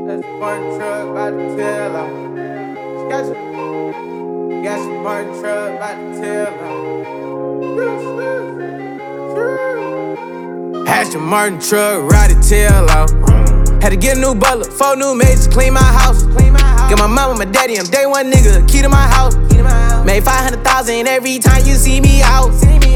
Martin truck about to tail out. Got your Martin truck about to tail out. Aston Martin truck ride the tail out. Had to get a new butler, 4 new maids to clean my house. Get my mama, my daddy, I'm day one nigga, key to my house. Made 500,000 every time you see me out.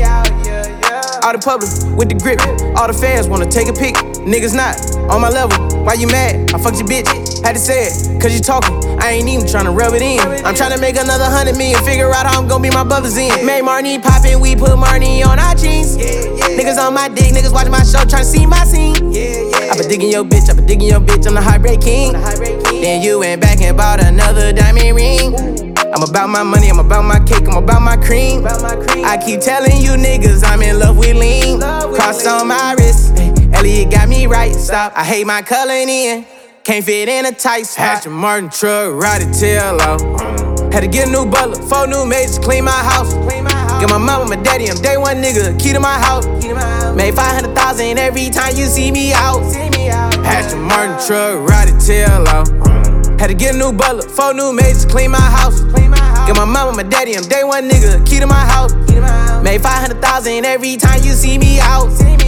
All the public with the grip, all the fans wanna take a pic. Niggas not on my level, why you mad? I fucked your bitch, had to say it, cause you talking. I ain't even tryna rub it in. I'm tryna make another 100 million, figure out how I'm gon' be my brother's in. Made Marnie poppin', we put Marnie on our jeans. Niggas on my dick, niggas watching my show, tryna see my scene. I been digging your bitch, I'm the heartbreak king. Then you went back and bought another diamond ring. I'm about my money, I'm about my cake, I'm about my cream. I keep telling you niggas I'm in love with lean. Cross on my wrist, Elliot got me right, stop. I hate my coloring in, can't fit in a tight spot. Aston Martin truck, ride the tail out. Had to get a new butler, 4 new maids to clean my house. Get my mama, my daddy, I'm day one nigga, key to my house. Made 500,000 every time you see me out. Aston Martin truck, ride the tail out. Had to get a new butler, 4 new maids to clean my house. Get my mama, my daddy, I'm day one nigga, key to my house. Made 500,000 every time you see me out.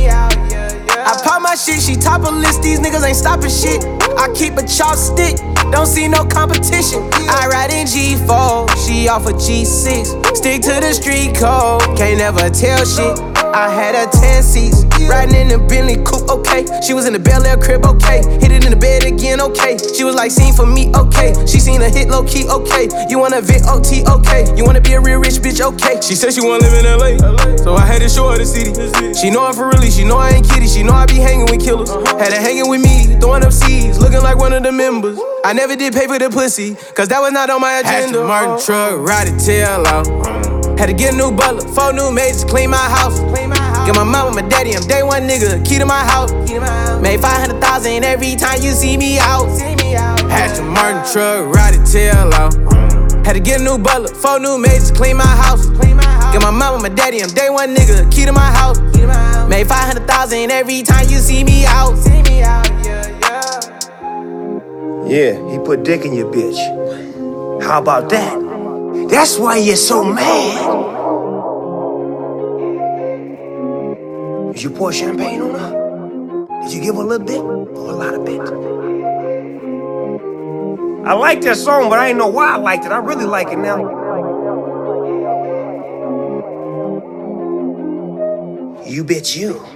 I pop my shit, she top a list, these niggas ain't stopping shit. I keep a chopstick, don't see no competition. I ride in G4, she off a G6. Stick to the street code, can't never tell shit. I had her 10 seats, riding in the Bentley coupe, okay. She was in the Bel Air crib, okay. Hit it in the bed again, okay. She was like, scene for me, okay. She seen a hit low key, okay. You wanna vent OT, okay. You wanna be a real rich bitch, okay. She said she wanna live in LA, so I had to show her the city. She know I'm for really, she know I ain't kidding. She know I be hanging with killers. Had her hanging with me, throwing up seeds, looking like one of the members. I never did pay for the pussy, cause that was not on my agenda. Aston Martin truck, ride the tail out. Had to get a new butler, 4 new maids to clean my house. Get my mama, my daddy, I'm day one nigga, key to my house. Made 500,000 every time you see me out. Aston Martin truck, ride the tail out. Had to get a new butler, 4 new maids to clean my house. Get my mama, my daddy, I'm day one nigga, key to my house. Made 500,000 every time you see me out. Yeah, he put dick in your bitch. How about that? That's why you're so mad. Did you pour champagne on her? Did you give her a little bit or a lot of bit? I like that song, but I didn't know why I liked it. I really like it now. You bitch you.